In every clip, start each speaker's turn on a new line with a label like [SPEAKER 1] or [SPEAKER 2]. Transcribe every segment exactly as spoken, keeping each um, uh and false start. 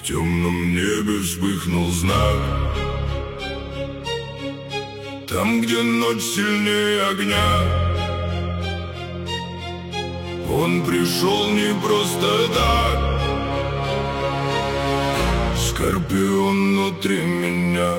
[SPEAKER 1] В темном небе вспыхнул знак. Там, где ночь сильнее огня, он пришел не просто так. Скорпион внутри меня.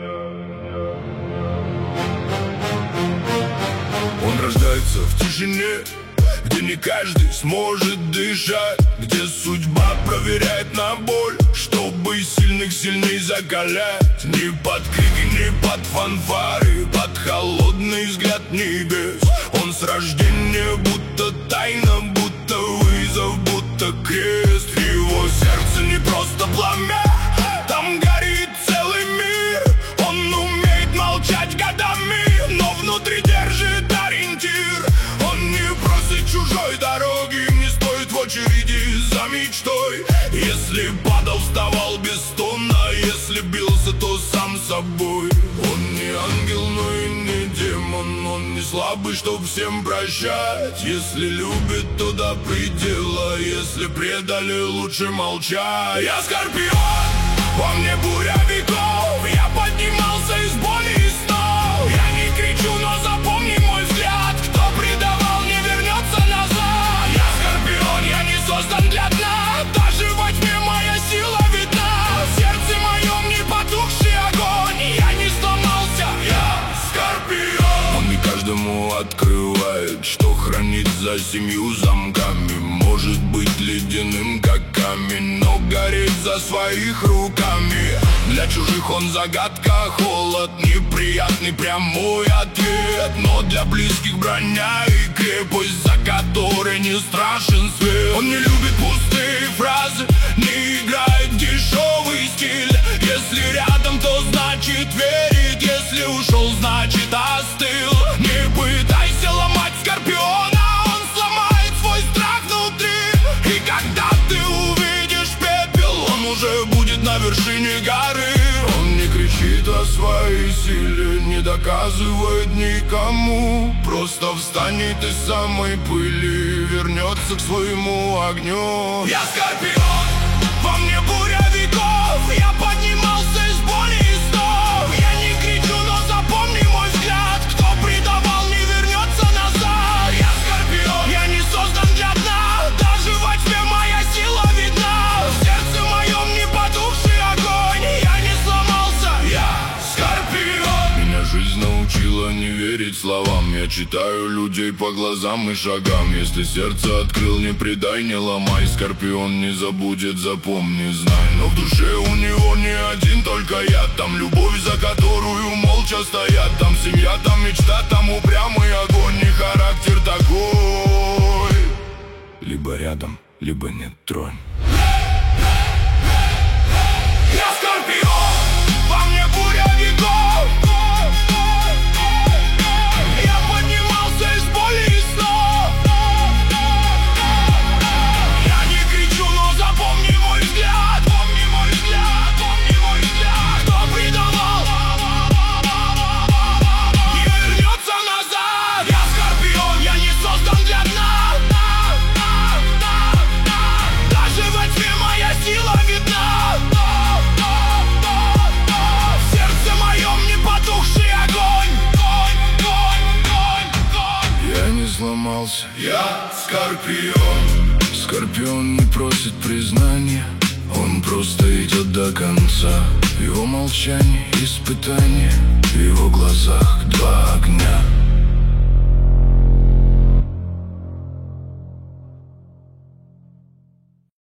[SPEAKER 1] Он рождается в тишине, где не каждый сможет дышать, где судьба проверяет на боль, чтобы сильных сильней закалять. Не под крики, не под фанфары, под холодный взгляд небес. Он с рождения будто тайна, будто вызов, будто крест. Его сердце не просто пламя, там горит целый мир. Он умеет молчать годами, но внутри держит ориентир. Он не просит чужой дороги, не стоит в очереди за мечтой. Если падал, вставал без стона, если бился, то сам собой. Он не ангел, но и не демон, он не слабый, чтоб всем прощать. Если любит, то до предела, если предали, лучше молчать. Я Скорпион, во мне буря веков, я поднимался из боли и снов. Я не кричу, но запомни мой взгляд, кто предавал, не вернется назад. Я Скорпион, я не создан для дна, даже во тьме моя сила видна. В сердце моем не потухший огонь, я не сломался, я Скорпион. Он не каждому открывает, что хранит за семью замками. Может быть ледяным, как камень, но горит за своих руками. Для чужих он загадка, холод, неприятный прямой ответ. Но для близких броня и крепость, за которой не страшен свет. Он не любит пустые фразы, не играет дешевый стиль. Если рядом, то значит верит, если ушел, значит остыл. Не пытайся ломать Скорпиона, он сломает свой страх внутри. И когда ты увидишь пепел, он уже будет на вершине горы. Он не кричит о своей силе, не доказывает никому. Просто встанет из самой пыли, вернется к своему огню. Я Скорпион, во мне буря веков, я поднимался из боли и снов. Я не кричу, но запомни мой взгляд, кто предавал, не вернется назад. Я Скорпион, я не создан для дна, даже во тьме моя сила видна. В сердце моем не потухший огонь, я не сломался, я Скорпион. Меня жизнь научила не верить словам, я читаю людей по глазам и шагам. Если сердце открыл, не предай, не ломай. Скорпион не забудет, запомни, знай. Но в душе у него не один только я. Там любовь, за которую молча стоят. Там семья, там мечта, там упрямый огонь. И характер такой: либо рядом, либо нет, тронь. Я Скорпион, во мне буря веков. Я поднимался из боли и снов. Я не кричу, но запомни мой взгляд, помни мой взгляд, помни мой взгляд. Кто предавал, не вернется назад. Я Скорпион, я не создан для дна, даже во тьме моя сила видна. В сердце моем не потухший огонь. Я не сломался, я Скорпион. Скорпион не просит признания, он просто идет до конца. В его молчании испытание, в его глазах два огня.